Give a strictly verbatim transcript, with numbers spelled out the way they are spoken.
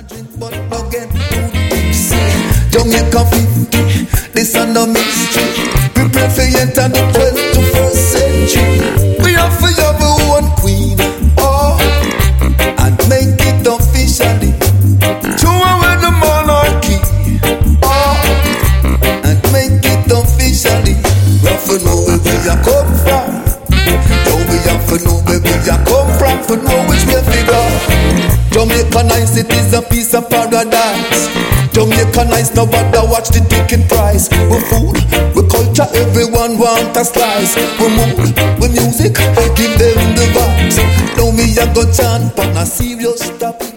But again, Jamaica fifty, this and the mystery. Prepare for enter the twenty-first century. We have for your one queen, oh, and make it officially. Throw away the monarchy, oh, and make it officially. We have to know where we are come from. Now we have to know where we are come from to know which way we go. Jamaica nice, it is a piece of paradise. Jamaica nice, nobody watch the ticket price. We food, we culture, everyone want a slice. We mood, we music, give them the vibes. Now me a go chant on a serious topic.